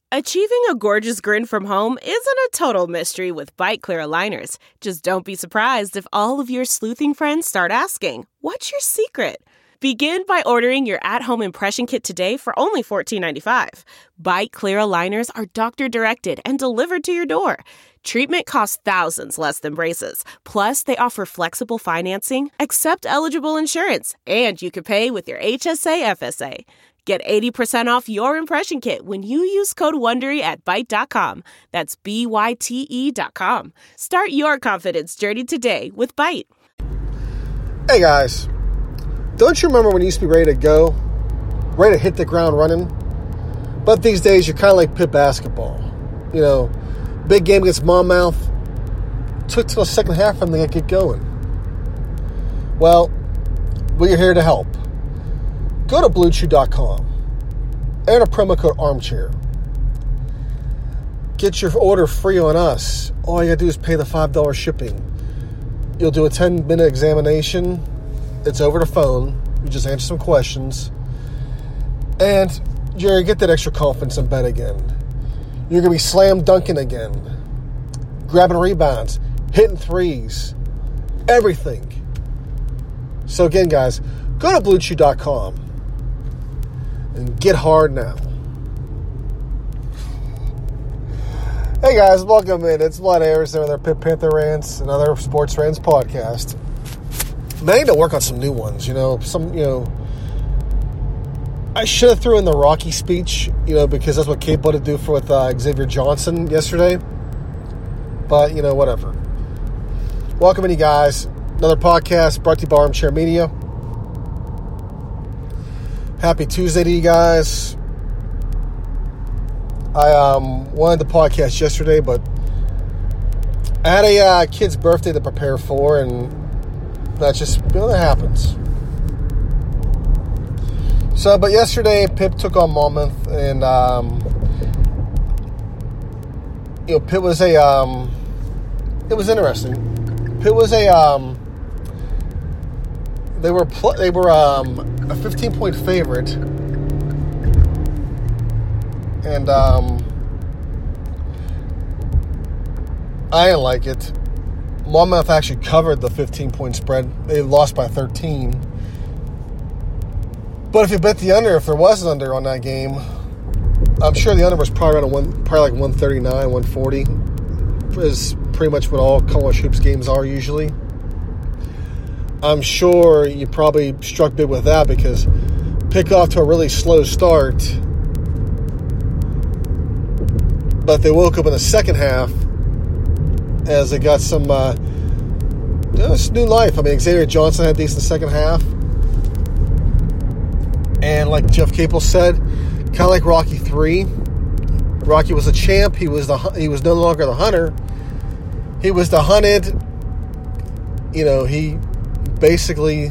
Achieving a gorgeous grin from home isn't a total mystery with Byte Clear aligners. Just don't be surprised if all of your sleuthing friends start asking, "What's your secret?" Begin by ordering your at-home impression kit today for only $14.95. Byte Clear aligners are doctor-directed and delivered to your door. Treatment costs thousands less than braces. Plus, they offer flexible financing, accept eligible insurance, and you can pay with your HSA FSA. Get 80% off your impression kit when you use code WONDERY at Byte.com. That's BYTE.com. Start your confidence journey today with Byte. Hey guys, don't you remember when you used to be ready to go? Ready to hit the ground running? But these days you're kind of like Pitt basketball. You know, big game against Monmouth. Took till the second half for them to get going. Well, we're here to help. Go to BlueChew.com. Enter promo code ARMCHAIR. Get your order free on us. All you gotta do is pay the $5 shipping. You'll do a 10-minute examination. It's over the phone. You just answer some questions. And you're gonna get that extra confidence in bed again. You're gonna be slam dunking again. Grabbing rebounds. Hitting threes. Everything. So again, guys, go to BlueChew.com. And get hard now. Hey guys, welcome in. It's Vlad Harrison with our Pitt Panther Rants, another Sports Rants podcast. Man, I need to work on some new ones, I should have threw in the Rocky speech, because that's what Kate wanted to do with Xavier Johnson yesterday. But, whatever. Welcome in, you guys. Another podcast brought to you by Armchair Media. Happy Tuesday to you guys. I wanted the podcast yesterday, but I had a kid's birthday to prepare for, and that's just, that happens. So, but yesterday, Pitt took on Monmouth, and, Pitt was it was interesting. Pitt was they were a 15-point favorite, and I didn't like it. Monmouth actually covered the 15-point spread. They lost by 13. But if you bet the under, if there was an under on that game, I'm sure the under was probably around probably like 139, 140. Is pretty much what all college hoops games are usually. I'm sure you probably struck big with that because Pitt off to a really slow start, but they woke up in the second half as they got some new life. I mean, Xavier Johnson had a decent second half, and like Jeff Capel said, kind of like Rocky 3. Rocky was a champ. He was no longer the hunter. He was the hunted. He basically,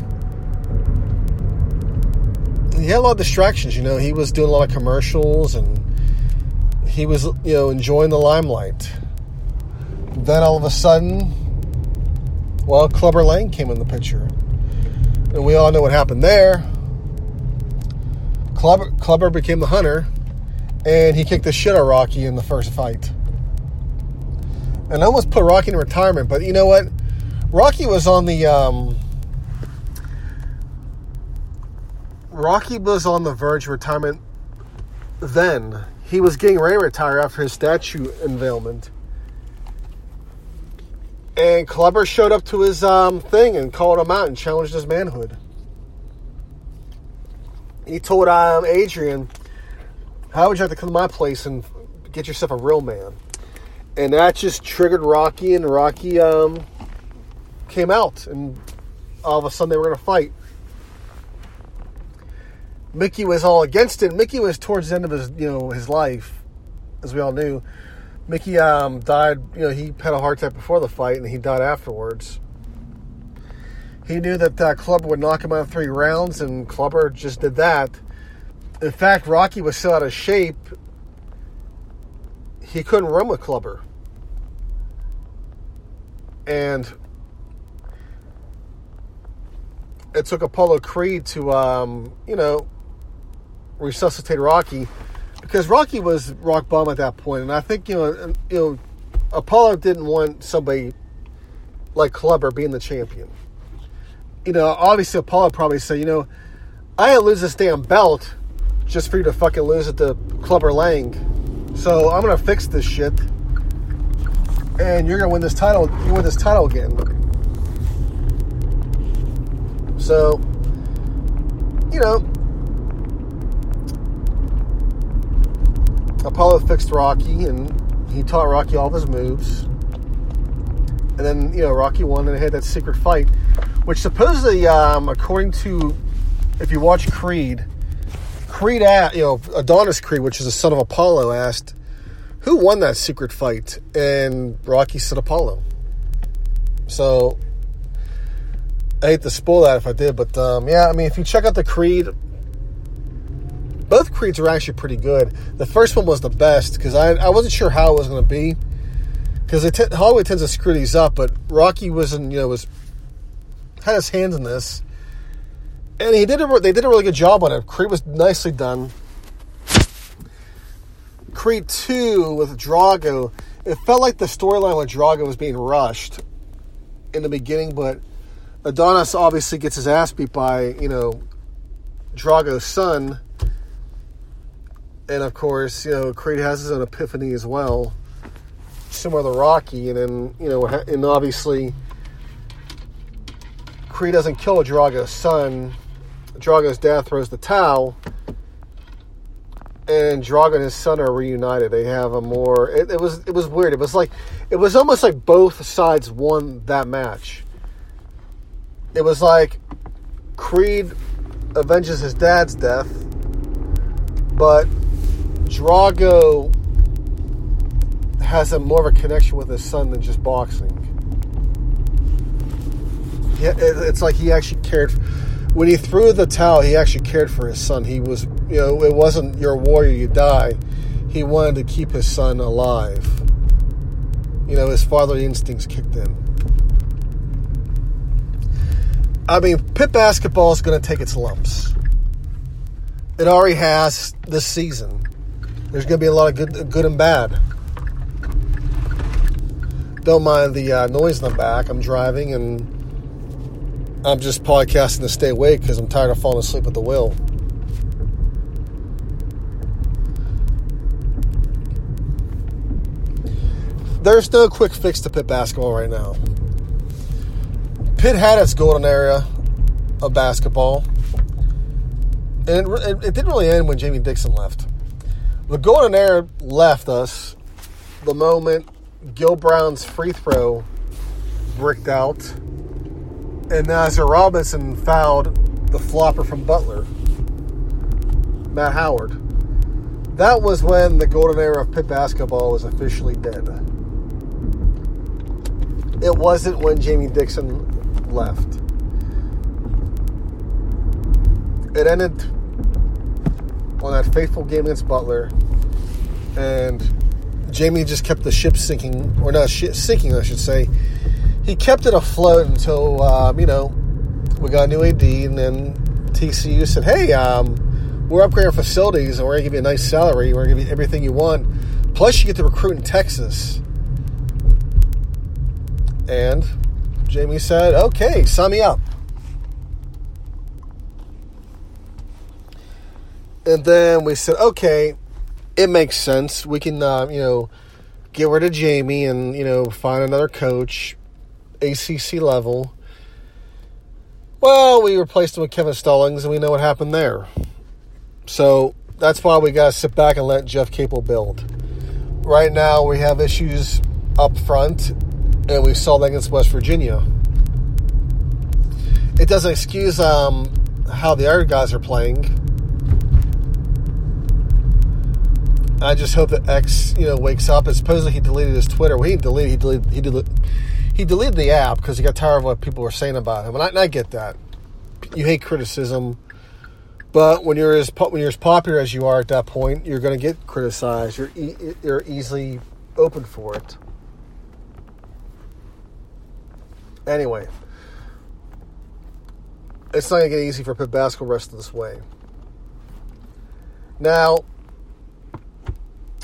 he had a lot of distractions. He was doing a lot of commercials, and he was, enjoying the limelight. Then all of a sudden, Clubber Lang came in the picture, and we all know what happened there. Clubber became the hunter, and he kicked the shit out of Rocky in the first fight, and almost put Rocky in retirement. But you know what? Rocky was on the verge of retirement then. He was getting ready to retire after his statue unveilment. And Clubber showed up to his thing and called him out and challenged his manhood. He told Adrian, "How would you like to come to my place and get yourself a real man?" And that just triggered Rocky, and Rocky came out, and all of a sudden they were going to fight. Mickey was all against it. Mickey was towards the end of his life, as we all knew. Mickey died. He had a heart attack before the fight, and he died afterwards. He knew that Clubber would knock him out in 3 rounds, and Clubber just did that. In fact, Rocky was so out of shape, he couldn't run with Clubber. And it took Apollo Creed to, resuscitate Rocky, because Rocky was rock bottom at that point, and I think Apollo didn't want somebody like Clubber being the champion. Obviously Apollo probably said, I didn't lose this damn belt just for you to fucking lose it to Clubber Lang. So I'm gonna fix this shit, and you're gonna win this title. You win this title again. So, Apollo fixed Rocky, and he taught Rocky all of his moves. And then, Rocky won, and they had that secret fight, which supposedly, according to, if you watch Creed, Adonis Creed, which is the son of Apollo, asked, who won that secret fight? And Rocky said Apollo. So, I hate to spoil that if I did, but, if you check out the Creed, both Creeds are actually pretty good. The first one was the best, because I wasn't sure how it was going to be, because Hollywood tends to screw these up, but Rocky had his hands in this, and they did a really good job on it. Creed was nicely done. Creed 2 with Drago, it felt like the storyline with Drago was being rushed in the beginning, but Adonis obviously gets his ass beat by, Drago's son, and of course, Creed has his own epiphany as well, similar to Rocky, and then, and obviously Creed doesn't kill Drago's son. Drago's dad throws the towel, and Drago and his son are reunited. They have a more... It was weird. It was almost like both sides won that match. It was like Creed avenges his dad's death, but Drago has more of a connection with his son than just boxing. Yeah, it's like he actually cared. When he threw the towel, he actually cared for his son. He was, it wasn't you're a warrior, you die. He wanted to keep his son alive. His fatherly instincts kicked in. Pitt basketball is going to take its lumps. It already has this season. There's going to be a lot of good and bad. Don't mind the noise in the back. I'm driving, and I'm just podcasting to stay awake because I'm tired of falling asleep at the wheel. There's no quick fix to Pitt basketball right now. Pitt had its golden era of basketball, and it didn't really end when Jamie Dixon left. The golden era left us the moment Gil Brown's free throw bricked out, and Nazir Robinson fouled the flopper from Butler, Matt Howard. That was when the golden era of Pitt basketball was officially dead. It wasn't when Jamie Dixon left. It ended on that fateful game against Butler, and Jamie just kept the ship sinking, or not sinking, I should say. He kept it afloat until, we got a new AD, and then TCU said, hey, we're upgrading our facilities, and we're going to give you a nice salary, we're going to give you everything you want, plus you get to recruit in Texas. And Jamie said, okay, sign me up. And then we said, okay, it makes sense. We can, get rid of Jamie and, find another coach, ACC level. Well, we replaced him with Kevin Stallings, and we know what happened there. So that's why we got to sit back and let Jeff Capel build. Right now, we have issues up front, and we saw that against West Virginia. It doesn't excuse how the other guys are playing. I just hope that X, wakes up. And supposedly he deleted his Twitter. Well, he deleted the app because he got tired of what people were saying about him. And I get that. You hate criticism, but when you're as popular as you are at that point, you're going to get criticized. You're easily open for it. Anyway, it's not going to get easy for Pitt basketball rest of this way. Now,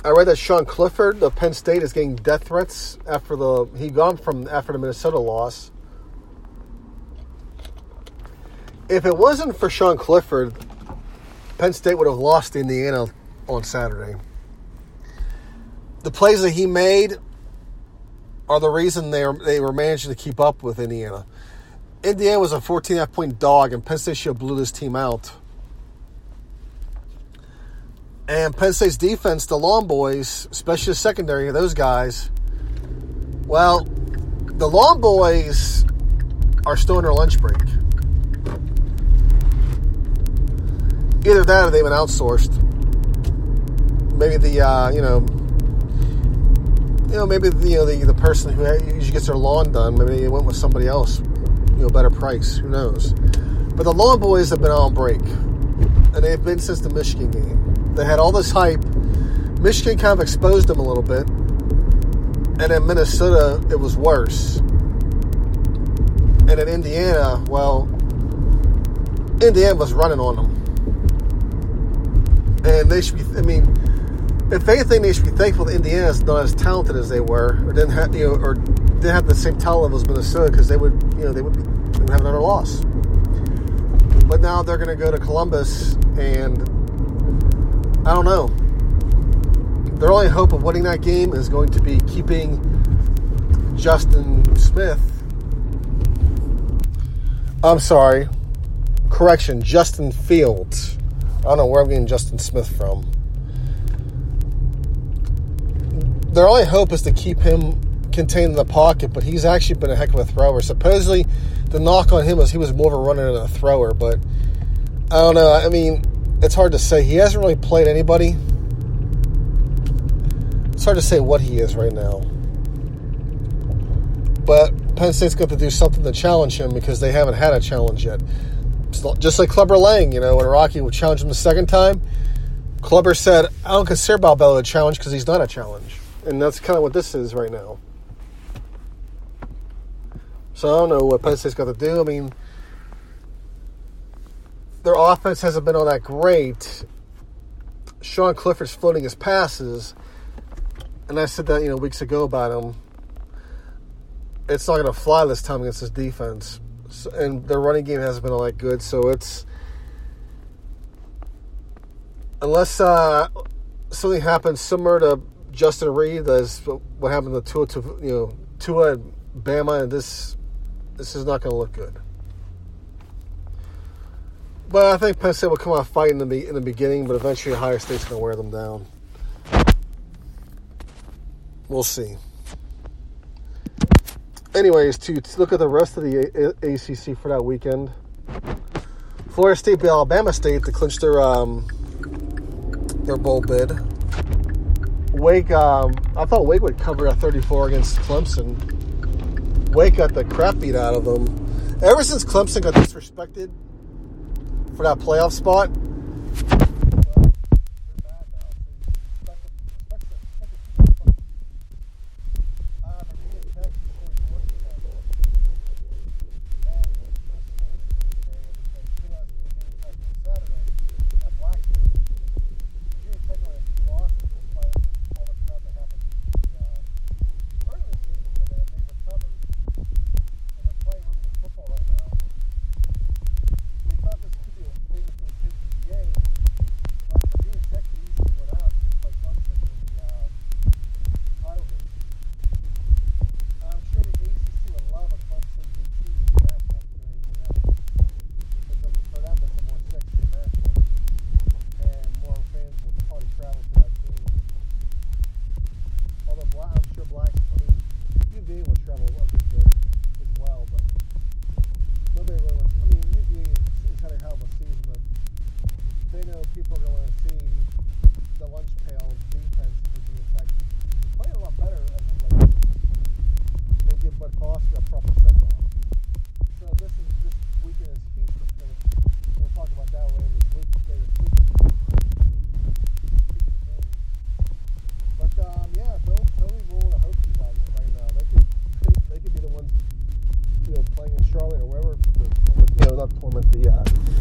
I read that Sean Clifford of Penn State is getting death threats after the Minnesota loss. If it wasn't for Sean Clifford, Penn State would have lost to Indiana on Saturday. The plays that he made are the reason they were managing to keep up with Indiana. Indiana was a 14.5-point dog, and Penn State should have blew this team out. And Penn State's defense, the Long Boys, especially the secondary, those guys, well, the Long Boys are still in their lunch break. Either that or they've been outsourced. Maybe the the person who usually gets their lawn done, maybe they went with somebody else, better price. Who knows? But the Long Boys have been on break, and they've been since the Michigan game. They had all this hype. Michigan kind of exposed them a little bit, and in Minnesota it was worse. And in Indiana, well, Indiana was running on them. And they should be, if anything, they should be thankful that Indiana's not as talented as they were, or didn't have, didn't have the same talent level as Minnesota, because they would have another loss. But now they're going to go to Columbus, and I don't know. Their only hope of winning that game is going to be keeping Justin Smith. I'm sorry. Correction, Justin Fields. I don't know where I'm getting Justin Smith from. Their only hope is to keep him contained in the pocket, but he's actually been a heck of a thrower. Supposedly, the knock on him was he was more of a runner than a thrower, but I don't know. It's hard to say. He hasn't really played anybody. It's hard to say what he is right now. But Penn State's got to do something to challenge him because they haven't had a challenge yet. Just like Clubber Lang, when Rocky would challenge him the second time, Clubber said, I don't consider Bob Bell a challenge because he's not a challenge. And that's kind of what this is right now. So I don't know what Penn State's got to do. Their offense hasn't been all that great. Sean Clifford's floating his passes. And I said that, weeks ago about him. It's not going to fly this time against his defense. And their running game hasn't been all that good, so it's unless something happens similar to Justin Reed, as what happened to Tua and Bama, and this is not going to look good. But I think Penn State will come out fighting in the beginning, but eventually Ohio State's going to wear them down. We'll see. Anyways, to look at the rest of the ACC for that weekend, Florida State beat Alabama State to clinch their bowl bid. Wake, I thought Wake would cover a 34 against Clemson. Wake got the crap beat out of them. Ever since Clemson got disrespected for that playoff spot,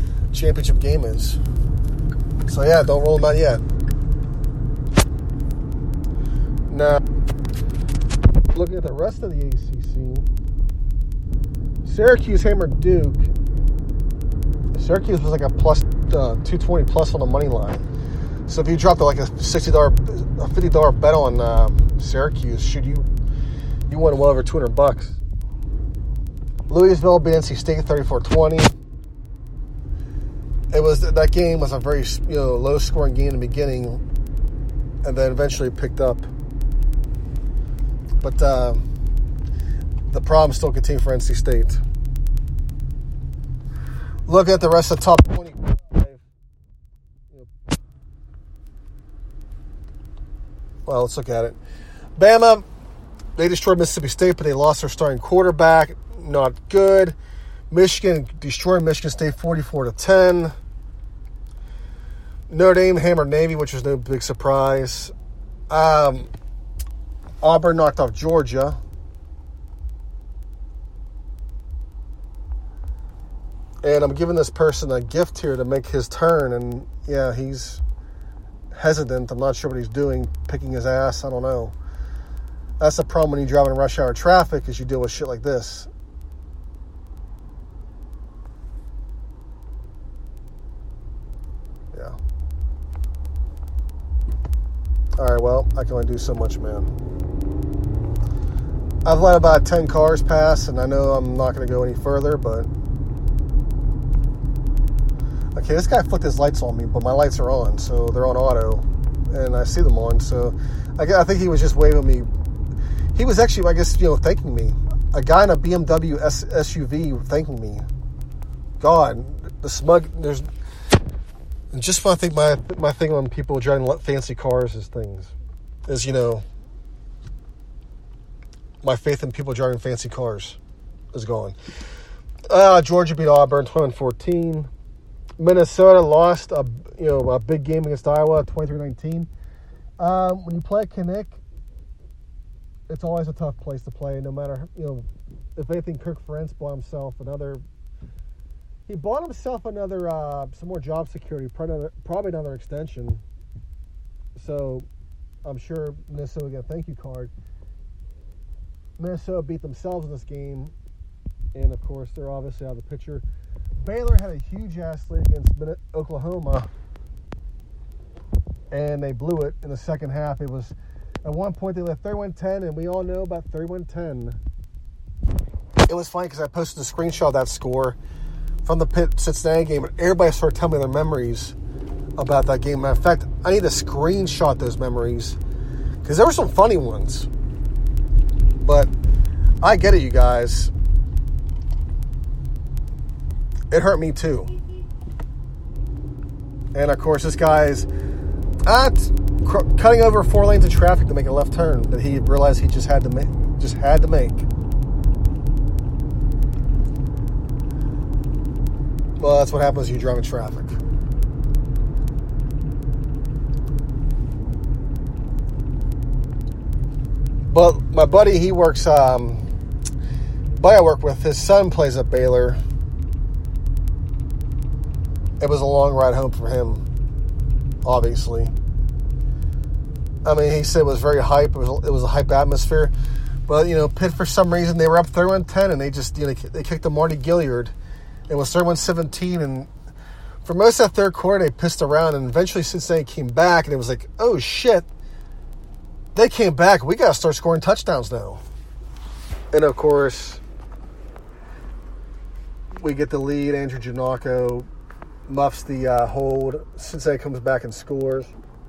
championship game is. So yeah, don't roll them out yet. Now, looking at the rest of the ACC, Syracuse hammered Duke. Syracuse was like a plus 220 plus on the money line. So if you dropped like a $50 bet on Syracuse, shoot, you won well over $200. Louisville beat NC State 34-20. That game was a very low scoring game in the beginning, and then eventually picked up. But the problem still continued for NC State. Look at the rest of the top 25. Well, let's look at it. Bama, they destroyed Mississippi State, but they lost their starting quarterback. Not good. Michigan destroyed Michigan State 44-10. Notre Dame hammered Navy, which was no big surprise. Auburn knocked off Georgia. And I'm giving this person a gift here to make his turn. And, yeah, he's hesitant. I'm not sure what he's doing, picking his ass. I don't know. That's the problem when you drive in rush hour traffic, is you deal with shit like this. Yeah. All right, well, I can only do so much, man. I've let about 10 cars pass, and I know I'm not going to go any further, but... Okay, this guy flicked his lights on me, but my lights are on, so they're on auto, and I see them on, so I think he was just waving me. He was actually, I guess, thanking me. A guy in a BMW SUV thanking me. God, the smug, there's... Just when I think my thing on people driving fancy cars is my faith in people driving fancy cars is gone. Georgia beat Auburn 21-14. Minnesota lost a big game against Iowa 23-19. When you play at Kinnick, it's always a tough place to play. No matter if anything, Kirk Ferentz bought himself another some more job security, probably another extension. So I'm sure Minnesota will get a thank you card. Minnesota beat themselves in this game, and of course they're obviously out of the picture. Baylor had a huge-ass lead against Oklahoma, and they blew it in the second half. It was, at one point, they led 31-10, and we all know about 31-10. It was funny because I posted a screenshot of that score from the Pitt Cincinnati game, and everybody started telling me their memories about that game. Matter of fact, I need to screenshot those memories because there were some funny ones. But I get it, you guys. It hurt me too. And of course, this guy's cutting over 4 lanes of traffic to make a left turn that he realized he just had to make. Well, that's what happens when you drive in traffic. But my buddy, he works, buddy I work with, his son plays at Baylor. It was a long ride home for him, obviously. I mean, he said it was very hype. It was a hype atmosphere. But, Pitt, for some reason, they were up 31-10, and they just, they kicked the Marty Gilliard. It was 31-17, and for most of that third quarter, they pissed around, and eventually Cincinnati came back, and it was like, oh, shit. They came back. We got to start scoring touchdowns now. And, of course, we get the lead. Andrew Giannocco muffs the hold. Cincinnati comes back and scores.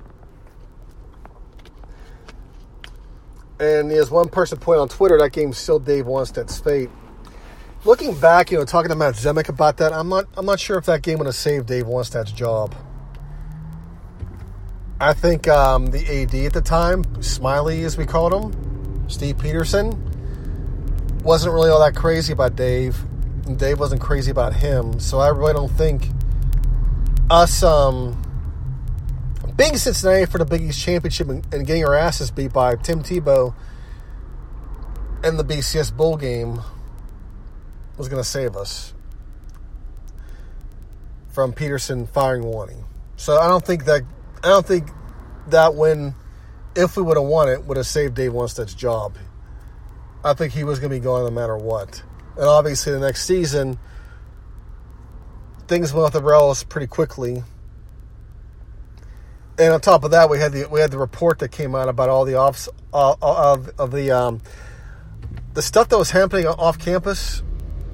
And as one person pointed on Twitter, that game's still Dave Wannstedt's fate. Looking back, talking to Matt Zemek about that, I'm not sure if that game would have saved Dave Wannstedt's job. I think the AD at the time, Smiley as we called him, Steve Peterson, wasn't really all that crazy about Dave, and Dave wasn't crazy about him. So I really don't think us being Cincinnati for the Big East Championship and getting our asses beat by Tim Tebow in the BCS Bowl game was going to save us from Peterson firing Wanny. So I don't think that win if we would have won it, would have saved Dave Wannstedt's job. I think he was going to be gone no matter what. And obviously the next season, things went off the rails pretty quickly. And on top of that, we had the report that came out about all the the stuff that was happening off campus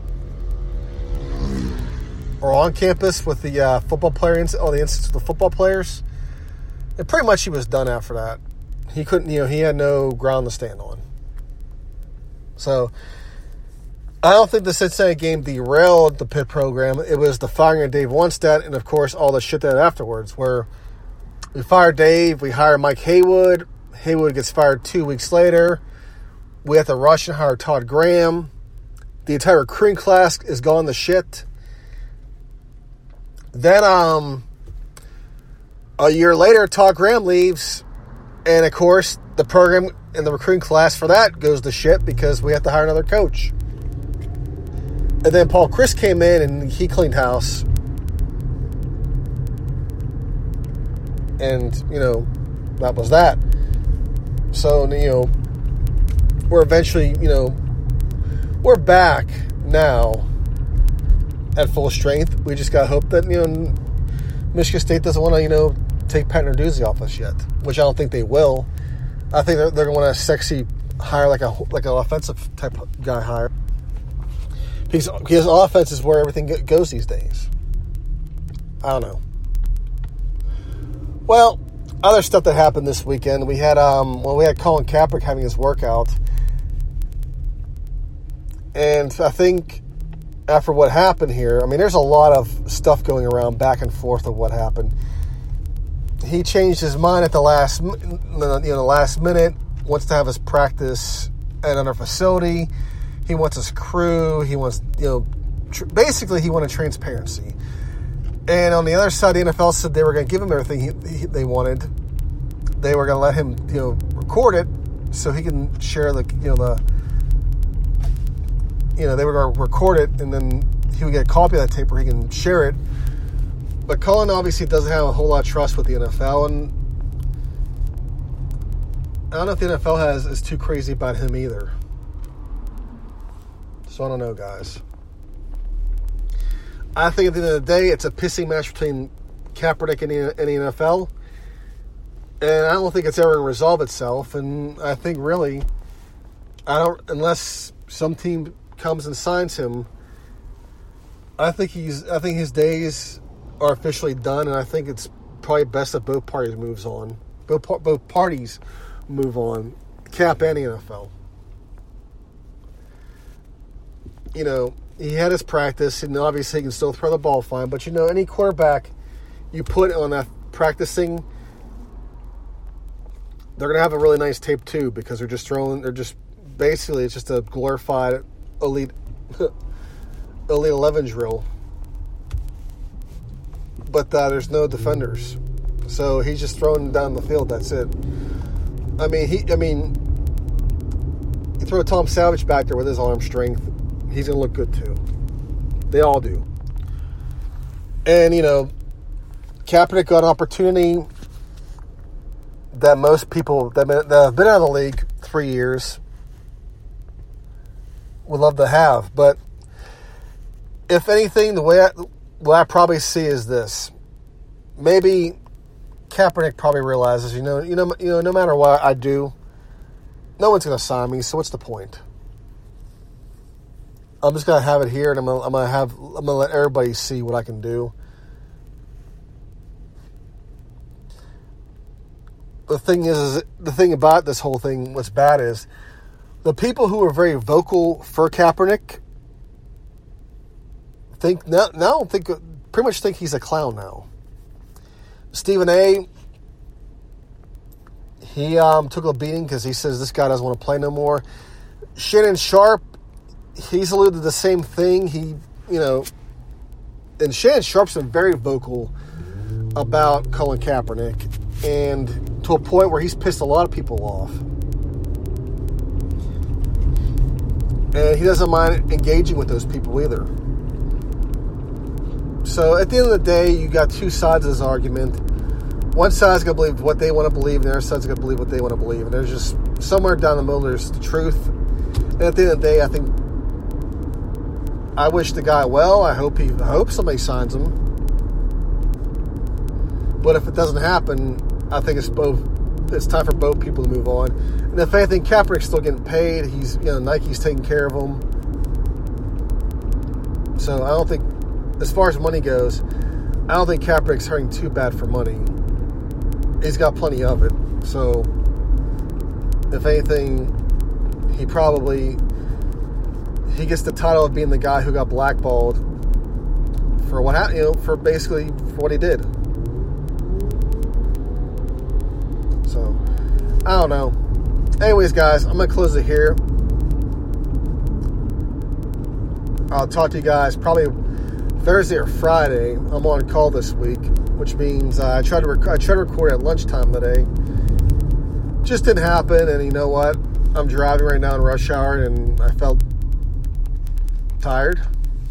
or on campus with the football players, all the incidents with the football players. And pretty much he was done after that. He couldn't, he had no ground to stand on. So I don't think the Cincinnati game derailed the Pitt program. It was the firing of Dave Wannstedt and, of course, all the shit that afterwards, where we fire Dave, we hire Mike Haywood. Haywood gets fired 2 weeks later. We have to rush and hire Todd Graham. The entire recruiting class is gone to shit. Then a year later, Todd Graham leaves. And, of course, the program and the recruiting class for that goes to shit because we have to hire another coach. And then Paul Chryst came in and he cleaned house. And, that was that. So, we're eventually, we're back now at full strength. We just got to hope that, Michigan State doesn't want to, take Pat Narduzzi off us yet, which I don't think they will. I think they're going to want a sexy hire, like an offensive type guy hire. Because offense is where everything goes these days. I don't know. Well, other stuff that happened this weekend, we had Colin Kaepernick having his workout, and I think after what happened here, there's a lot of stuff going around back and forth of what happened. He changed his mind at the last minute. Wants to have his practice at another facility. He wants his crew. He wants, basically he wanted transparency. And on the other side, the NFL said they were going to give him everything they wanted. They were going to let him, record it so he can share they were going to record it and then he would get a copy of that tape where he can share it. But Colin obviously doesn't have a whole lot of trust with the NFL, and I don't know if the NFL is too crazy about him either. So I don't know, guys. I think at the end of the day, it's a pissing match between Kaepernick and the NFL. And I don't think it's ever going to resolve itself. And I think really, unless some team comes and signs him, I think his days are officially done. And I think it's probably best that both parties moves on. Both parties move on. Cap and the NFL. He had his practice, and obviously he can still throw the ball fine. But, any quarterback you put on that practicing, they're going to have a really nice tape, too, because it's just a glorified Elite 11 drill. But there's no defenders. So he's just throwing down the field, that's it. You throw Tom Savage back there with his arm strength, he's going to look good, too. They all do. And, Kaepernick got an opportunity that most people that have been out of the league 3 years would love to have. But if anything, what I probably see is this. Maybe Kaepernick probably realizes, no matter what I do, no one's going to sign me, so what's the point? I'm just going to have it here, and I'm going to let everybody see what I can do. The thing is the thing about this whole thing, what's bad is the people who are very vocal for Kaepernick pretty much think he's a clown now. Stephen A., he took a beating because he says this guy doesn't want to play no more. Shannon Sharp, he's alluded to the same thing. And Shannon Sharp's been very vocal about Colin Kaepernick, and to a point where he's pissed a lot of people off. And he doesn't mind engaging with those people either. So at the end of the day, you got two sides of this argument. one side's going to believe what they want to believe, and the other side's going to believe what they want to believe. And there's just somewhere down the middle, there's the truth. And at the end of the day, I think I wish the guy well. I hope somebody signs him. But if it doesn't happen, I think it's time for both people to move on. And if anything, Kaepernick's still getting paid. Nike's taking care of him. So I don't think, as far as money goes, I don't think Kaepernick's hurting too bad for money. He's got plenty of it. So if anything, he gets the title of being the guy who got blackballed for what happened, for what he did. So I don't know. Anyways, guys, I'm gonna close it here. I'll talk to you guys probably Thursday or Friday. I'm on call this week, which means I tried to record at lunchtime today. Just didn't happen, and you know what? I'm driving right now in rush hour, and I felt tired.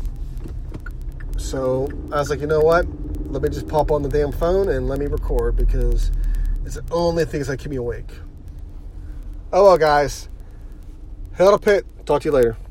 So I was like, you know what? Let me just pop on the damn phone and let me record, because it's the only things that keep me awake. Oh well, guys. Hail to Pitt. Talk to you later.